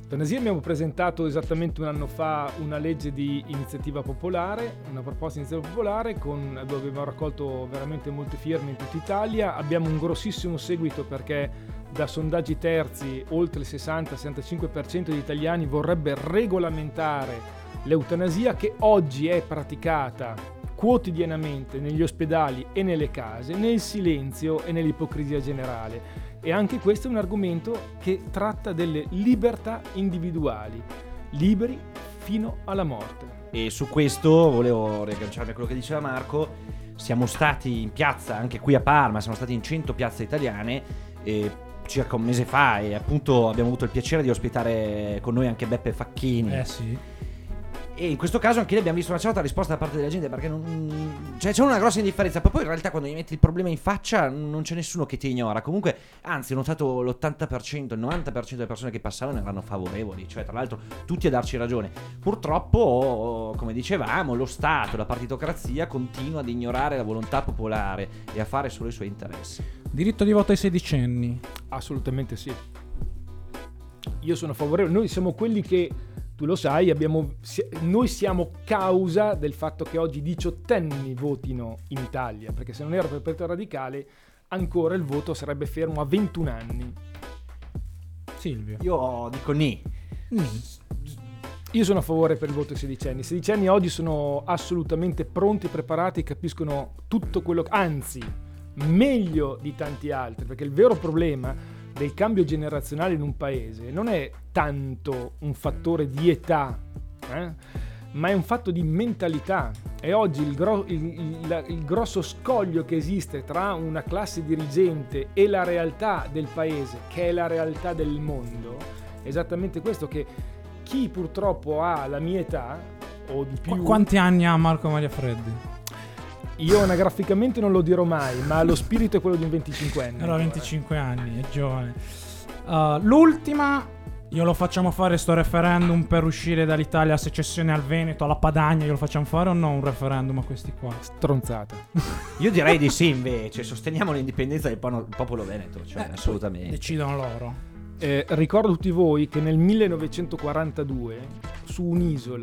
L'eutanasia abbiamo presentato esattamente un anno fa una legge di iniziativa popolare, una proposta di iniziativa popolare dove abbiamo raccolto veramente molte firme in tutta Italia. Abbiamo un grossissimo seguito perché da sondaggi terzi oltre il 60-65% degli italiani vorrebbe regolamentare l'eutanasia, che oggi è praticata quotidianamente negli ospedali e nelle case, nel silenzio e nell'ipocrisia generale. E anche questo è un argomento che tratta delle libertà individuali, liberi fino alla morte. E su questo volevo riagganciarmi a quello che diceva Marco. Siamo stati in piazza anche qui a Parma, siamo stati in 100 piazze italiane circa un mese fa, e appunto abbiamo avuto il piacere di ospitare con noi anche Beppe Facchini. Sì. E in questo caso anche lì abbiamo visto una certa risposta da parte della gente, perché cioè c'è una grossa indifferenza. Poi in realtà quando gli metti il problema in faccia non c'è nessuno che ti ignora. Comunque, anzi, ho notato l'80%, il 90% delle persone che passavano erano favorevoli. Cioè, tra l'altro, tutti a darci ragione. Purtroppo, come dicevamo, lo Stato, la partitocrazia continua ad ignorare la volontà popolare e a fare solo i suoi interessi. Diritto di voto ai sedicenni? Assolutamente sì. Io sono favorevole. Noi siamo quelli che, tu lo sai, noi siamo causa del fatto che oggi 18enni votino in Italia, perché se non era per il Partito Radicale ancora il voto sarebbe fermo a 21 anni. Silvio? Io dico ni. Io sono a favore per il voto ai sedicenni. I sedicenni oggi sono assolutamente pronti, preparati, capiscono tutto quello, anzi meglio di tanti altri, perché il vero problema del cambio generazionale in un paese non è tanto un fattore di età, ma è un fatto di mentalità. E oggi il grosso scoglio che esiste tra una classe dirigente e la realtà del paese, che è la realtà del mondo, è esattamente questo, che chi purtroppo ha la mia età o di più... Quanti anni ha Marco Maria Freddi? Io anagraficamente non lo dirò mai, ma lo spirito è quello di un 25enne. Allora 25 anni, è giovane. L'ultima, glielo facciamo fare sto referendum per uscire dall'Italia, secessione al Veneto, alla Padania, glielo facciamo fare o no un referendum a questi qua? Stronzata. Io direi di sì, invece, sosteniamo l'indipendenza del popolo veneto, cioè assolutamente. Decidono loro. Ricordo a tutti voi che nel 1942 su un'isola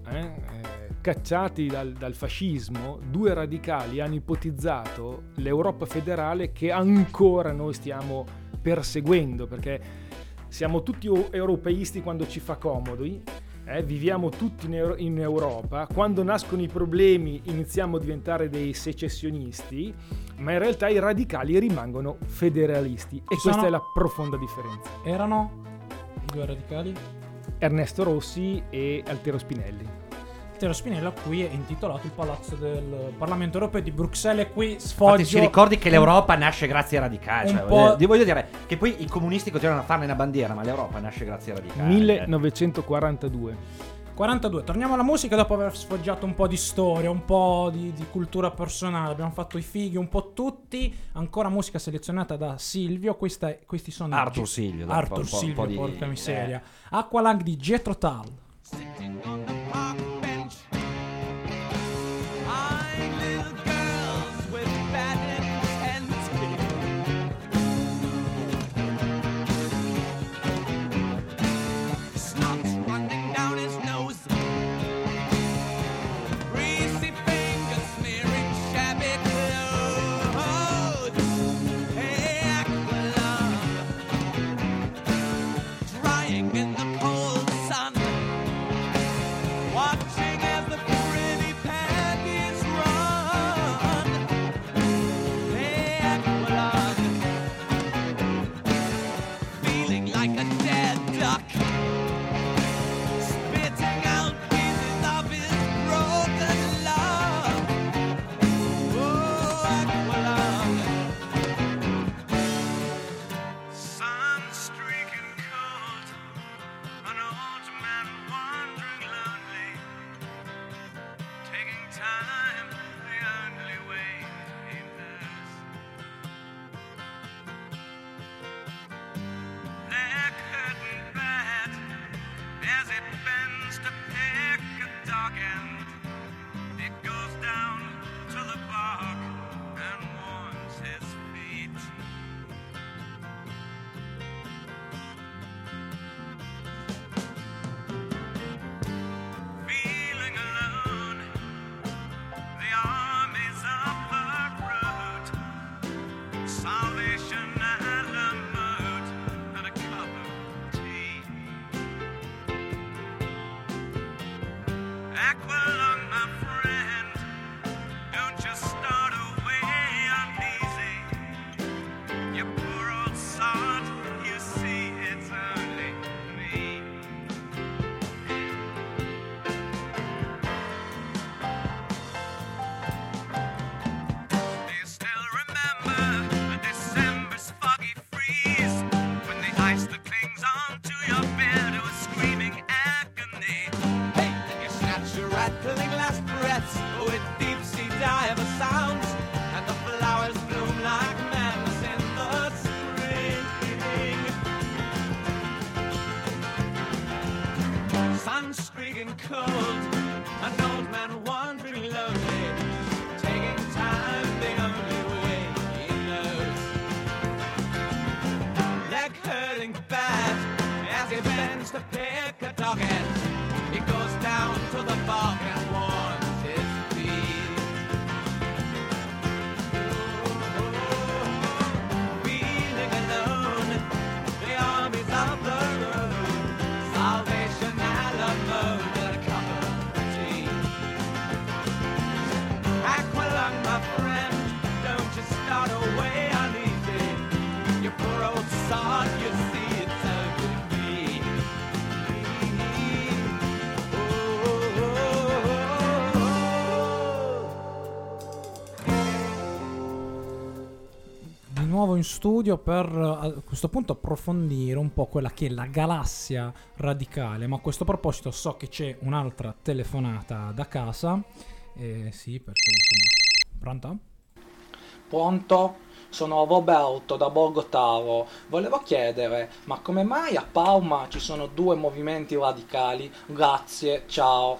cacciati dal fascismo, due radicali hanno ipotizzato l'Europa federale, che ancora noi stiamo perseguendo, perché siamo tutti europeisti quando ci fa comodo, viviamo tutti in Europa, quando nascono i problemi iniziamo a diventare dei secessionisti, ma in realtà i radicali rimangono federalisti, e questa è la profonda differenza. Erano i due radicali? Ernesto Rossi e Altiero Spinelli. Spinelli, a cui è intitolato il palazzo del Parlamento Europeo di Bruxelles, e qui sfoggio. Infatti si ricordi che l'Europa nasce grazie ai radicali, voglio dire che poi i comunisti continuano a farne una bandiera, ma l'Europa nasce grazie ai radicali. 1942. 42. Torniamo alla musica dopo aver sfoggiato un po' di storia, un po' di cultura personale. Abbiamo fatto i fighi un po' tutti. Ancora musica selezionata da Silvio. Questi sono Arthur Silvio, porca miseria. Aqualung di Jethro Tull. In the cold sun, watching as the pretty packets run. Hey, Aqualung, feeling like a dead duck, spitting out pieces of his broken love. Oh, Aqualung, sun streaking cold, an old man wandering lonely, taking time the only way he knows. Their curtain bed as it bends to pick a dog end, it goes down to the bark and warms his feet. taking last breaths with deep sea diver sounds, and the flowers bloom like madness in the spring. Sun streaking cold, an old man wandering lonely, taking time the only way he knows. Leg hurting bad as he bends to pick a dog end. He goes down to the bog and warms his feet. Feeling alone, the armies of the road, Salvation Alamo, and a cup of tea. Aqualung, my friend, don't you start away uneasy. You poor old sod, you see it's over me. Di nuovo in studio per a questo punto approfondire un po' quella che è la galassia radicale, ma a questo proposito so che c'è un'altra telefonata da casa. Sì, perché insomma. Pronto? Pronto? Sono Roberto da Borgo Tavo. Volevo chiedere, ma come mai a Parma ci sono 2 movimenti radicali? Grazie, ciao.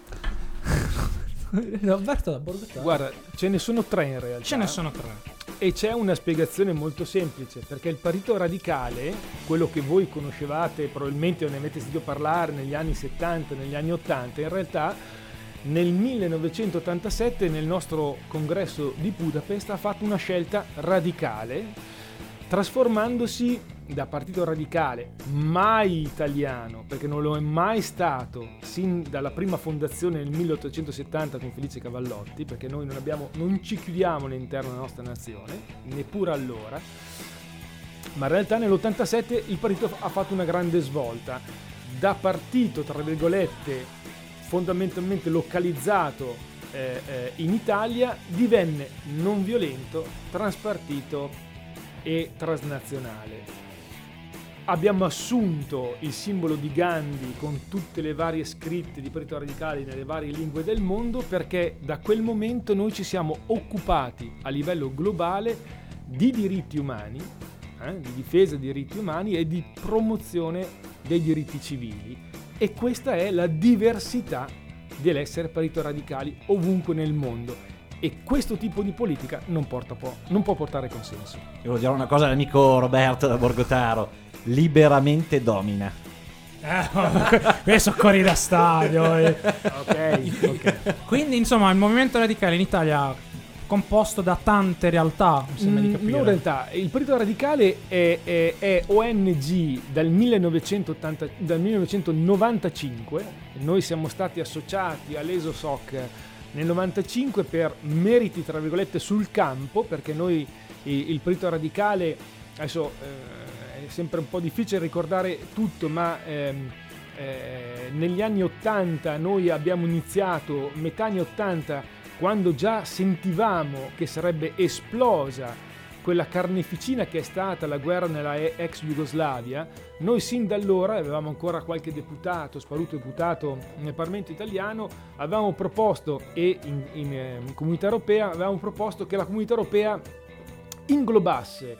Roberto da Borgo Tavo. Guarda, ce ne sono 3 in realtà. Ce ne sono 3. E c'è una spiegazione molto semplice, perché il Partito Radicale, quello che voi conoscevate, probabilmente ne avete sentito parlare negli anni 70, negli anni 80, in realtà nel 1987 nel nostro congresso di Budapest ha fatto una scelta radicale, trasformandosi da partito radicale mai italiano, perché non lo è mai stato sin dalla prima fondazione nel 1870 con Felice Cavallotti, perché noi non ci chiudiamo all'interno della nostra nazione, neppure allora, ma in realtà nell'87 il partito ha fatto una grande svolta da partito tra virgolette fondamentalmente localizzato in Italia, divenne non violento, transpartito e transnazionale. Abbiamo assunto il simbolo di Gandhi con tutte le varie scritte di Partito Radicale nelle varie lingue del mondo, perché da quel momento noi ci siamo occupati a livello globale di diritti umani, di difesa dei diritti umani e di promozione dei diritti civili. E questa è la diversità dell'essere Partito Radicali ovunque nel mondo. E questo tipo di politica non può portare consenso. Io voglio dire una cosa all'amico Roberto da Borgotaro: liberamente domina. Questo corri da stadio. Ok. Quindi insomma il movimento radicale in Italia composto da tante realtà, mi sembra di capire. No, in realtà il Partito Radicale è ONG dal 1995. Noi siamo stati associati all'ESOSOC nel 95 per meriti tra virgolette sul campo, perché noi il Partito Radicale adesso è sempre un po' difficile ricordare tutto, ma negli anni 80 noi abbiamo iniziato, metà anni 80, quando già sentivamo che sarebbe esplosa quella carneficina che è stata la guerra nella ex Jugoslavia. Noi sin da allora, avevamo ancora qualche deputato, sparuto deputato nel Parlamento italiano, avevamo proposto, e in Comunità Europea, avevamo proposto che la Comunità Europea inglobasse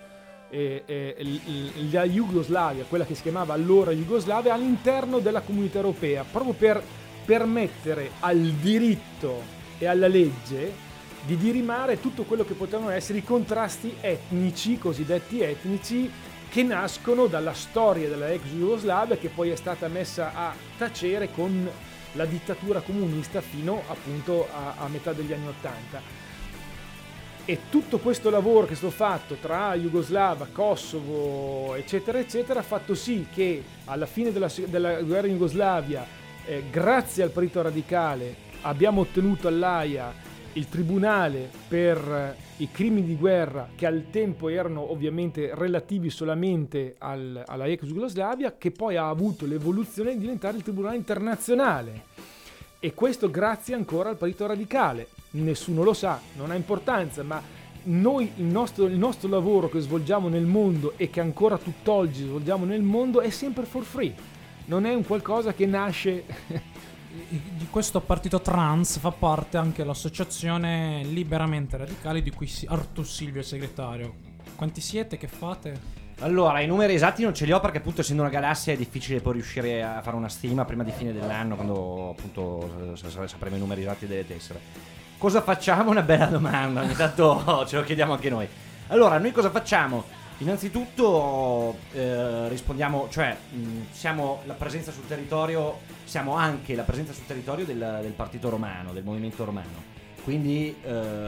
la Jugoslavia, quella che si chiamava allora Jugoslavia, all'interno della Comunità Europea, proprio per permettere al diritto e alla legge di dirimare tutto quello che potevano essere i contrasti etnici, cosiddetti etnici, che nascono dalla storia della ex Jugoslavia, che poi è stata messa a tacere con la dittatura comunista fino appunto a metà degli anni *80. E tutto questo lavoro che è stato fatto tra Jugoslavia, Kosovo, eccetera, eccetera, ha fatto sì che alla fine della guerra in Jugoslavia, grazie al Partito Radicale, abbiamo ottenuto all'Aia il tribunale per i crimini di guerra, che al tempo erano ovviamente relativi solamente alla ex Jugoslavia, che poi ha avuto l'evoluzione di diventare il tribunale internazionale. E questo grazie ancora al Partito Radicale. Nessuno lo sa, non ha importanza, ma noi il nostro lavoro che svolgiamo nel mondo e che ancora tutt'oggi svolgiamo nel mondo è sempre for free. Non è un qualcosa che nasce di questo partito trans fa parte anche l'associazione Liberamente Radicali, di cui Artur Silvio è il segretario. Quanti siete? Che fate? Allora, i numeri esatti non ce li ho perché appunto essendo una galassia è difficile poi riuscire a fare una stima prima di fine dell'anno, quando appunto sapremo i numeri esatti delle tessere. Cosa facciamo? Una bella domanda, ogni tanto ce lo chiediamo anche noi. Allora, noi cosa facciamo? Innanzitutto rispondiamo, cioè siamo la presenza sul territorio, siamo anche la presenza sul territorio del partito romano, del movimento romano. Quindi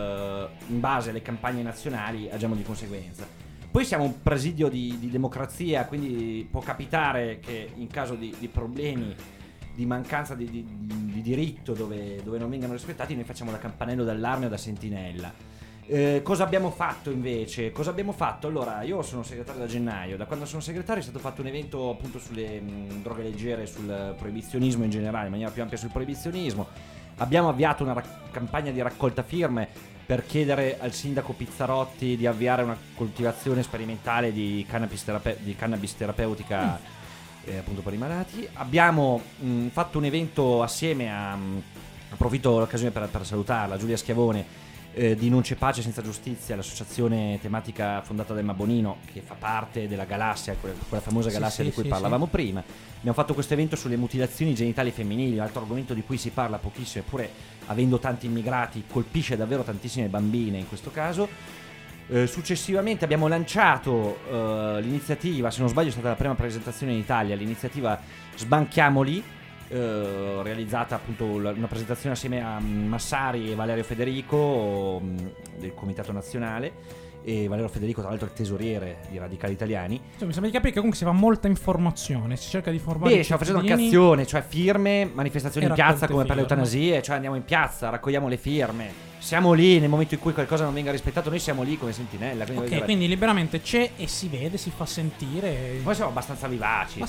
in base alle campagne nazionali agiamo di conseguenza. Poi siamo un presidio di democrazia, quindi può capitare che in caso di problemi, di mancanza di diritto dove non vengano rispettati, noi facciamo da campanello d'allarme o da sentinella. Cosa abbiamo fatto invece? Cosa abbiamo fatto? Allora, io sono segretario da gennaio. Da quando sono segretario è stato fatto un evento appunto sulle droghe leggere, sul proibizionismo in generale, in maniera più ampia sul proibizionismo. Abbiamo avviato una campagna di raccolta firme per chiedere al sindaco Pizzarotti di avviare una coltivazione sperimentale di cannabis terapeutica appunto per i malati. Abbiamo fatto un evento assieme approfitto dell'occasione per salutarla, Giulia Schiavone, di Non c'è pace senza giustizia, l'associazione tematica fondata da Emma Bonino, che fa parte della galassia, quella famosa galassia di cui parlavamo prima. Abbiamo fatto questo evento sulle mutilazioni genitali femminili, un altro argomento di cui si parla pochissimo, eppure avendo tanti immigrati colpisce davvero tantissime bambine in questo caso. Successivamente abbiamo lanciato l'iniziativa, se non sbaglio è stata la prima presentazione in Italia, l'iniziativa Sbanchiamoli, realizzata appunto una presentazione assieme a Massari e Valerio Federico del Comitato Nazionale, e Valerio Federico tra l'altro è il tesoriere di Radicali Italiani. Cioè, mi sembra di capire che comunque si fa molta informazione, si cerca di informare. Beh, stiamo facendo anche azione, cioè firme, manifestazioni in piazza come per le eutanasie, cioè andiamo in piazza, raccogliamo le firme, siamo lì nel momento in cui qualcosa non venga rispettato, noi siamo lì come sentinella. Ok, quindi liberamente c'è e si vede, si fa sentire. Poi siamo abbastanza vivaci.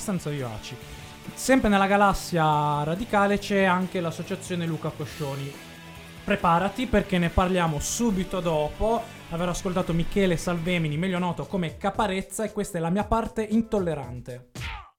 Sempre nella galassia radicale c'è anche l'associazione Luca Coscioni. Preparati perché ne parliamo subito dopo aver ascoltato Michele Salvemini, meglio noto come Caparezza, e questa è la mia parte intollerante.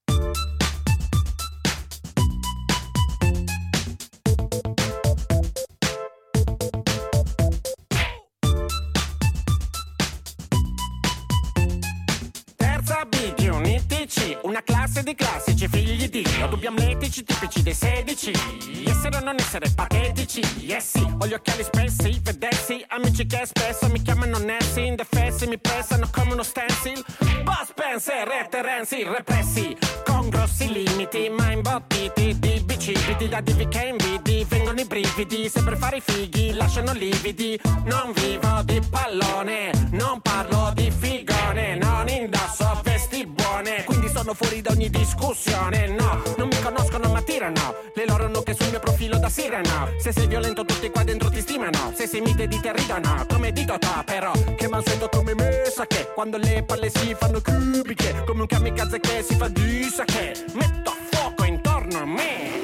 Terza B di unitici, una classe di classici figli di Dio, dubbi amletici tipici dei 16, essere o non essere patetici, yes sì, ho gli occhiali spessi, vedessi, amici che spesso mi chiamano Nessi, indefessi, mi pressano come uno stencil, Buzz Spencer e Terenzi, repressi, con grossi limiti, ma imbottiti di bicipiti, da divi che invidi, vengono i brividi, sempre fare i fighi, lasciano lividi, non vivo di pallone, non parlo di figone, non indosso vesti buone, quindi sono fuori da ogni discussione, no, non mi conoscono ma tirano, le loro nuche sul mio profilo da sirena, se sei violento tutti qua dentro ti stimano, se sei mite di te ridono, come dito to, però, che mansueto come me, sa che, quando le palle si fanno cubiche, come un kamikaze che si fa di sake, metto fuoco intorno a me.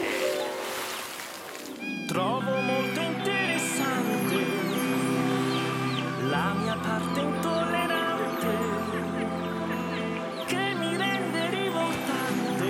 Trovo molto interessante la mia parte intollerante che mi rende rivoltante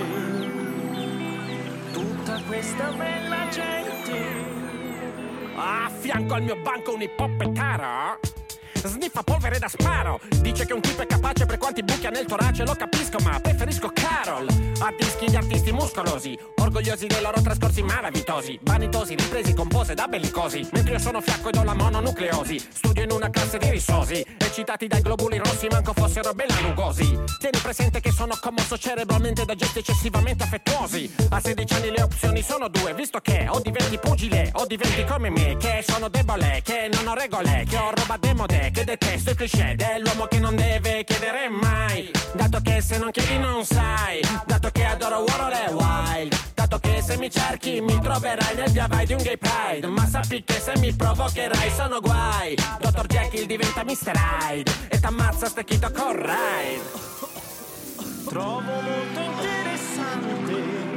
tutta questa bella gente. A fianco al mio banco un ippopettaro sniffa polvere da sparo, dice che un tipo è capace per quanti buchi ha nel torace, lo capisco ma preferisco Carol a dischi di artisti muscolosi, orgogliosi dei loro trascorsi malavitosi, vanitosi, ripresi con pose da bellicosi, mentre io sono fiacco ed ho la mononucleosi, studio in una classe di risosi, eccitati dai globuli rossi manco fossero belanugosi, tieni presente che sono commosso cerebralmente da gesti eccessivamente affettuosi, a 16 anni le opzioni sono due, visto che o diventi pugile o diventi come me, che sono debole, che non ho regole, che ho roba demode, che detesto il cliché dell'uomo che non deve chiedere mai, dato che se non chiedi non sai, dato che adoro Warhol e Wild, dato che se mi cerchi mi troverai nel via vai di un gay pride, ma sappi che se mi provocherai sono guai, Dr. Jekyll diventa Mr. Hyde e t'ammazza stecchito con ride. Trovo molto interessante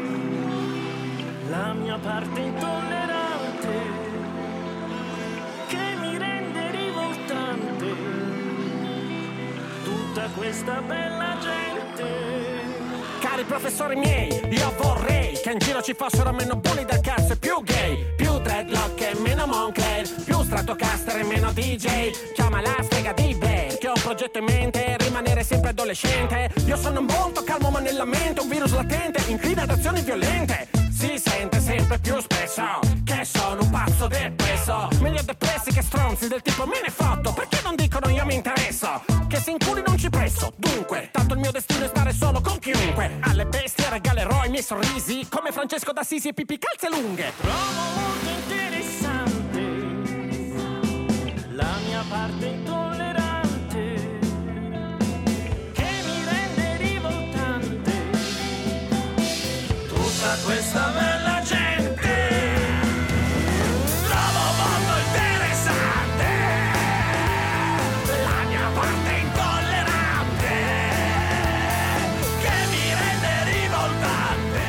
la mia parte intollerante che mi rende rivoltante tutta questa bella gente. Cari professori miei. Io vorrei che in giro ci fossero meno bulli del cazzo e più gay, più dreadlock e meno Moncler, più Stratocaster e meno DJ. Chiama la strega di Blair che ho un progetto in mente, rimanere sempre adolescente. Io sono molto calmo ma nella mente un virus latente, inclina ad azioni violente. Si sente sempre più spesso che sono un pazzo depresso. Meglio depressi che stronzi del tipo me ne fotto, perché non dicono io mi interesso? Che se inculi non ci presso, dunque tanto il mio destino è stare solo con chiunque. Alle bestie regalerò i miei sorrisi come Francesco d'Assisi e Pippi calze lunghe. Trovo molto interessante la mia parte intollerante che mi rende rivoltante tutta questa bella gente. Trovo molto interessante la mia parte intollerante che mi rende rivoltante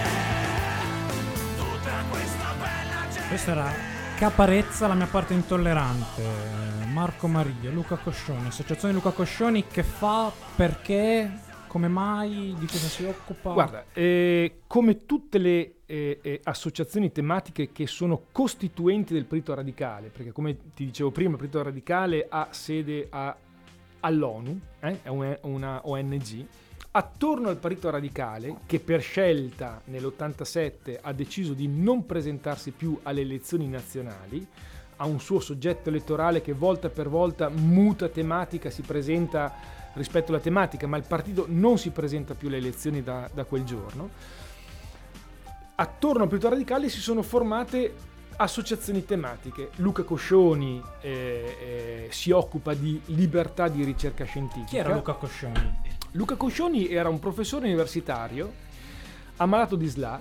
tutta questa bella gente. Questa era Caparezza, la mia parte intollerante. Marco Maria, Luca Coscioni, associazione Luca Coscioni, che fa, perché, come mai, di cosa si occupa? Guarda, come tutte le associazioni tematiche che sono costituenti del Partito Radicale, perché come ti dicevo prima il Partito Radicale ha sede all'ONU, è una ONG, attorno al Partito Radicale, che per scelta nell'87 ha deciso di non presentarsi più alle elezioni nazionali, ha un suo soggetto elettorale che volta per volta muta tematica, si presenta rispetto alla tematica, ma il partito non si presenta più alle elezioni da quel giorno. Attorno al Partito Radicale si sono formate associazioni tematiche. Luca Coscioni si occupa di libertà di ricerca scientifica. Chi era Luca Coscioni? Luca Coscioni era un professore universitario ammalato di SLA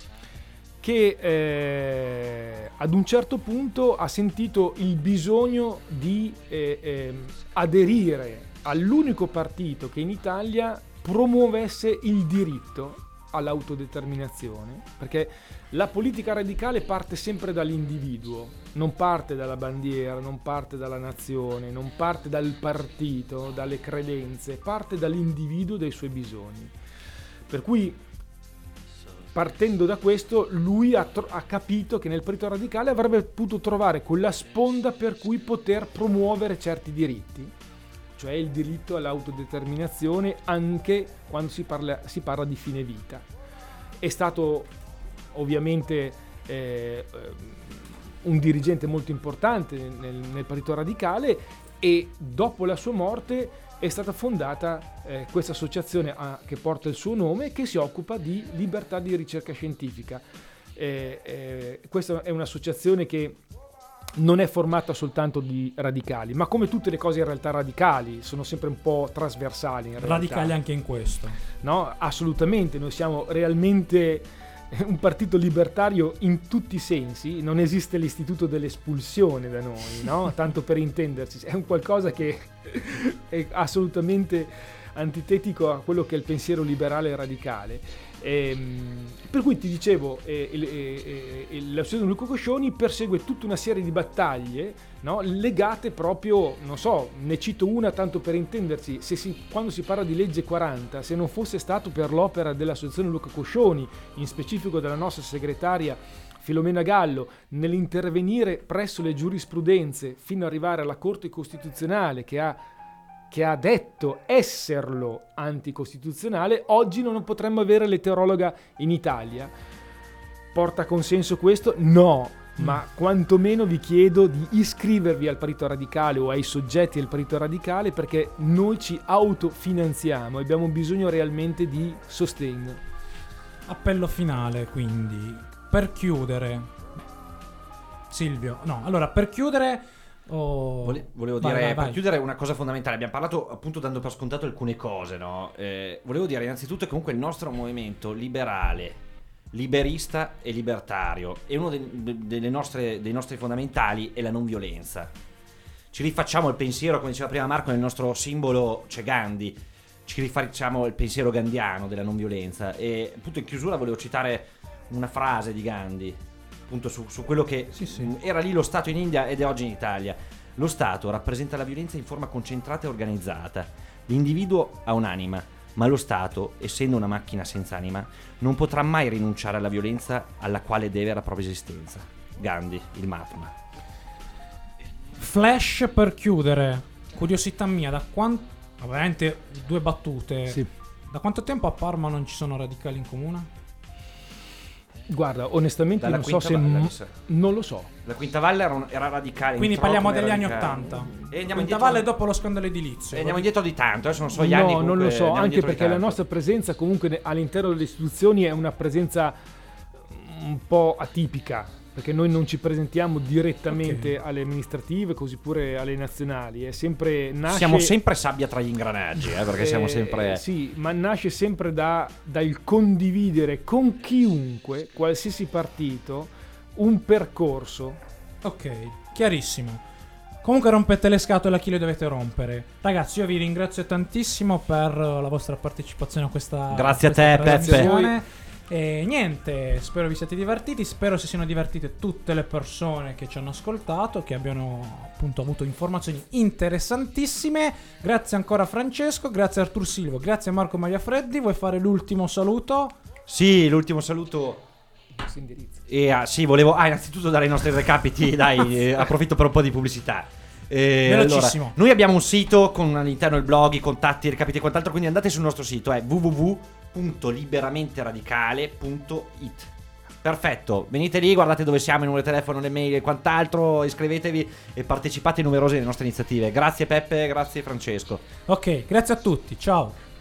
che ad un certo punto ha sentito il bisogno di aderire all'unico partito che in Italia promuovesse il diritto all'autodeterminazione, perché la politica radicale parte sempre dall'individuo, non parte dalla bandiera, non parte dalla nazione, non parte dal partito, dalle credenze, parte dall'individuo, dai suoi bisogni. Per cui, partendo da questo, lui ha capito che nel Partito Radicale avrebbe potuto trovare quella sponda per cui poter promuovere certi diritti, cioè il diritto all'autodeterminazione anche quando si parla di fine vita. È stato ovviamente un dirigente molto importante nel Partito Radicale, e dopo la sua morte è stata fondata questa associazione che porta il suo nome, che si occupa di libertà di ricerca scientifica. Questa è un'associazione che non è formata soltanto di radicali, ma come tutte le cose in realtà radicali sono sempre un po' trasversali in realtà. Radicali anche in questo. No, assolutamente, noi siamo realmente un partito libertario in tutti i sensi, non esiste l'istituto dell'espulsione da noi, no? Tanto per intenderci, è un qualcosa che è assolutamente antitetico a quello che è il pensiero liberale e radicale. Per cui ti dicevo, l'associazione Luca Coscioni persegue tutta una serie di battaglie, no, legate proprio, non so, ne cito una tanto per intenderci, quando si parla di legge 40, se non fosse stato per l'opera dell'associazione Luca Coscioni, in specifico della nostra segretaria Filomena Gallo, nell'intervenire presso le giurisprudenze fino ad arrivare alla Corte Costituzionale che ha detto esserlo anticostituzionale, oggi non potremmo avere l'eterologa in Italia. Porta consenso questo? No, ma quantomeno vi chiedo di iscrivervi al Partito Radicale o ai soggetti del Partito Radicale, perché noi ci autofinanziamo e abbiamo bisogno realmente di sostegno. Appello finale, quindi, per chiudere. Silvio, no, allora, per chiudere... Volevo dire, per chiudere, una cosa fondamentale. Abbiamo parlato appunto dando per scontato alcune cose, no? Volevo dire innanzitutto che comunque il nostro movimento liberale, liberista e libertario, e uno dei nostri fondamentali è la non violenza. Ci rifacciamo il pensiero, come diceva prima Marco, nel nostro simbolo c'è Gandhi, ci rifacciamo il pensiero gandhiano della non violenza. E appunto in chiusura volevo citare una frase di Gandhi, appunto su quello che era lì lo Stato in India ed è oggi in Italia. Lo Stato rappresenta la violenza in forma concentrata e organizzata. L'individuo ha un'anima, ma lo Stato, essendo una macchina senza anima, non potrà mai rinunciare alla violenza alla quale deve la propria esistenza. Gandhi, il Mahatma. Flash per chiudere, curiosità mia, da quanto... Ovviamente 2 battute. Sì. Da quanto tempo a Parma non ci sono radicali in comune? Guarda, onestamente Dalla non so Quinta se... Valle, mi sa. Non lo so. La Quinta Valle era radicale. Quindi entrò parliamo come degli anni radicale. 80. E andiamo Quinta indietro, Valle dopo lo scandalo edilizio. e andiamo indietro di tanto, adesso non so gli anni. No, non comunque lo so, andiamo anche indietro di perché la tanto. nostra presenza comunque all'interno delle istituzioni è una presenza un po' atipica, perché noi non ci presentiamo direttamente alle amministrative, così pure alle nazionali. È sempre Siamo sempre sabbia tra gli ingranaggi, perché siamo sempre... Sì, ma nasce sempre dal condividere con chiunque, qualsiasi partito, un percorso. Ok, chiarissimo. Comunque rompete le scatole a chi le dovete rompere. Ragazzi, io vi ringrazio tantissimo per la vostra partecipazione a questa Grazie a questa te, Peppe. trasmissione. E niente, spero vi siate divertiti, spero si siano divertite tutte le persone che ci hanno ascoltato, che abbiano appunto avuto informazioni interessantissime. Grazie ancora a Francesco, grazie a Artur Silvo, grazie a Marco Magliafreddi. Vuoi fare l'ultimo saluto? Sì, l'ultimo saluto. Sì, volevo innanzitutto dare i nostri recapiti, dai, approfitto per un po' di pubblicità. Velocissimo. Allora, noi abbiamo un sito con all'interno il blog, i contatti, i recapiti e quant'altro, quindi andate sul nostro sito, è www.liberamenteradicale.it. Perfetto, venite lì, guardate dove siamo, il numero di telefono, le mail e quant'altro, iscrivetevi e partecipate numerose alle nostre iniziative. Grazie Peppe, grazie Francesco. Ok, grazie a tutti, ciao.